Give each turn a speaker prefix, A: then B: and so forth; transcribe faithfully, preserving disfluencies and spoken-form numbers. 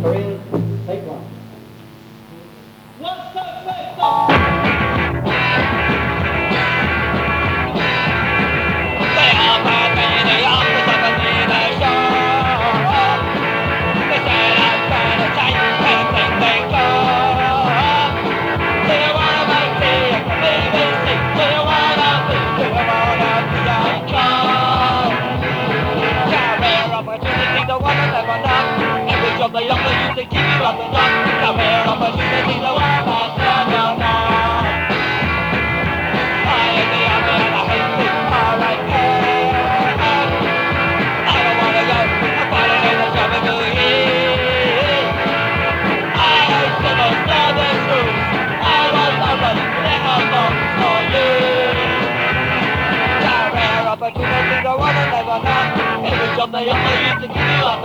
A: Koreans, take one.
B: What's up, what's up? They are bad, they are the seventeen show. They say I'm better, take anything they go. Do you wanna make tea at the B B C? Do you wanna be, do you wanna be a clown? Career opportunity, the one that never know. Every job they offer you to keep you up and up. Career opportunity, the one that never know. I am the army and I hate the R I P. I don't wanna go, I'm fighting in the job of the year. I hate civil service rules. I want somebody that belongs for you. Career opportunity, the one that never know. Every job they offer you to keep you up